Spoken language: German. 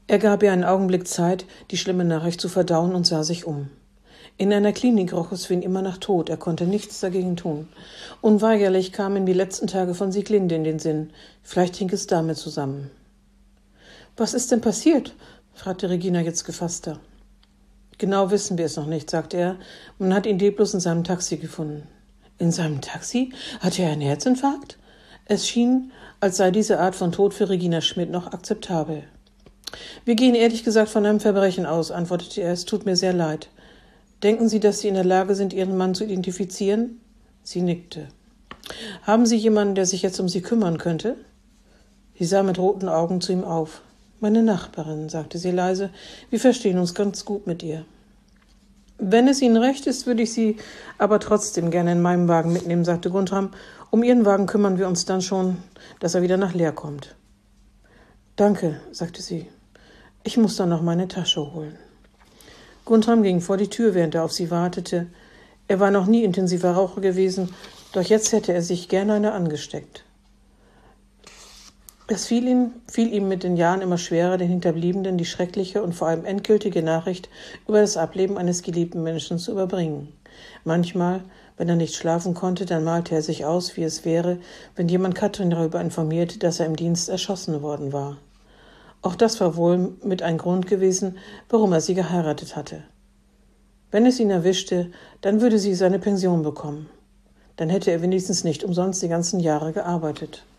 Er gab ihr einen Augenblick Zeit, die schlimme Nachricht zu verdauen, und sah sich um. In einer Klinik roch es für ihn immer nach Tod, er konnte nichts dagegen tun. Unweigerlich kamen ihm die letzten Tage von Sieglinde in den Sinn. Vielleicht hing es damit zusammen. »Was ist denn passiert?« fragte Regina jetzt gefasster. »Genau wissen wir es noch nicht«, sagte er. »Man hat ihn leblos in seinem Taxi gefunden.« »In seinem Taxi? Hatte er einen Herzinfarkt?« Es schien, als sei diese Art von Tod für Regina Schmidt noch akzeptabel. »Wir gehen ehrlich gesagt von einem Verbrechen aus«, antwortete er. »Es tut mir sehr leid. Denken Sie, dass Sie in der Lage sind, Ihren Mann zu identifizieren?« Sie nickte. »Haben Sie jemanden, der sich jetzt um Sie kümmern könnte?« Sie sah mit roten Augen zu ihm auf. »Meine Nachbarin«, sagte sie leise. »Wir verstehen uns ganz gut mit ihr.« »Wenn es Ihnen recht ist, würde ich Sie aber trotzdem gerne in meinem Wagen mitnehmen«, sagte Guntram. »Um Ihren Wagen kümmern wir uns dann schon, dass er wieder nach Leer kommt.« »Danke«, sagte sie. »Ich muss dann noch meine Tasche holen.« Guntram ging vor die Tür, während er auf sie wartete. Er war noch nie intensiver Raucher gewesen, doch jetzt hätte er sich gerne eine angesteckt. Es fiel ihm mit den Jahren immer schwerer, den Hinterbliebenen die schreckliche und vor allem endgültige Nachricht über das Ableben eines geliebten Menschen zu überbringen. Manchmal, wenn er nicht schlafen konnte, dann malte er sich aus, wie es wäre, wenn jemand Katrin darüber informierte, dass er im Dienst erschossen worden war. Auch das war wohl mit ein Grund gewesen, warum er sie geheiratet hatte. Wenn es ihn erwischte, dann würde sie seine Pension bekommen. Dann hätte er wenigstens nicht umsonst die ganzen Jahre gearbeitet.